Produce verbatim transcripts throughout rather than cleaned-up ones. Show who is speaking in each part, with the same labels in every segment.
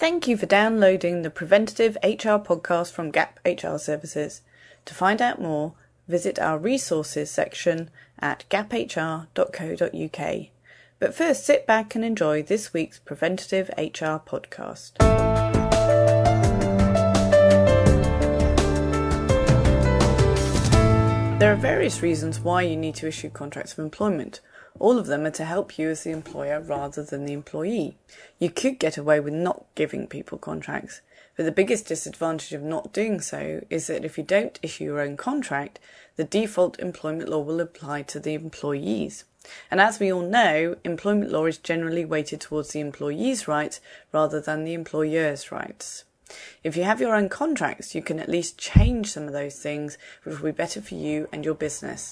Speaker 1: Thank you for downloading the Preventative H R podcast from Gap H R Services. To find out more, visit our resources section at gap h r dot co dot u k. But first, sit back and enjoy this week's Preventative H R podcast. There are various reasons why you need to issue contracts of employment. All of them are to help you as the employer rather than the employee. You could get away with not giving people contracts, but the biggest disadvantage of not doing so is that if you don't issue your own contract, the default employment law will apply to the employees. And as we all know, employment law is generally weighted towards the employee's rights rather than the employer's rights. If you have your own contracts, you can at least change some of those things, which will be better for you and your business.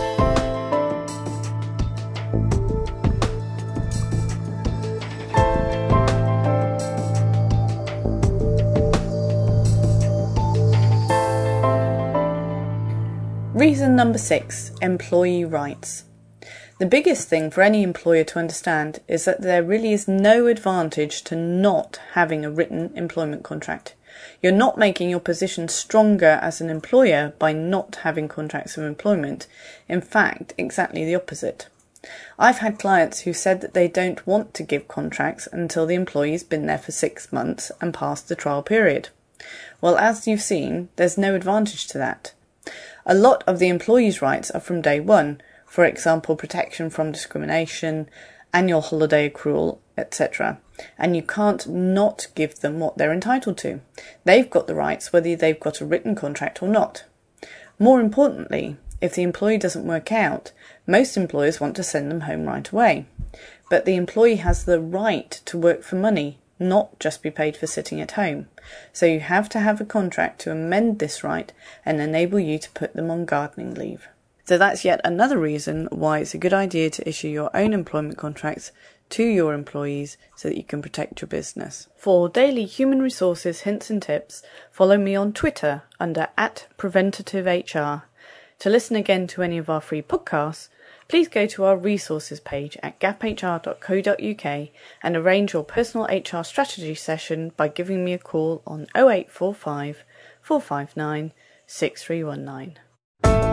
Speaker 1: Reason number six, employee rights. The biggest thing for any employer to understand is that there really is no advantage to not having a written employment contract. You're not making your position stronger as an employer by not having contracts of employment. In fact, exactly the opposite. I've had clients who said that they don't want to give contracts until the employee's been there for six months and passed the trial period. Well, as you've seen, there's no advantage to that. A lot of the employee's rights are from day one, for example, protection from discrimination, annual holiday accrual, et cetera. And you can't not give them what they're entitled to. They've got the rights whether they've got a written contract or not. More importantly, if the employee doesn't work out, most employers want to send them home right away. But the employee has the right to work for money, not just be paid for sitting at home. So you have to have a contract to amend this right and enable you to put them on gardening leave. So that's yet another reason why it's a good idea to issue your own employment contracts to your employees so that you can protect your business. For daily human resources hints and tips, follow me on Twitter under at PreventativeHR. To listen again to any of our free podcasts, please go to our resources page at gap h r dot co dot u k and arrange your personal H R strategy session by giving me a call on oh eight four five, four five nine, six three one nine.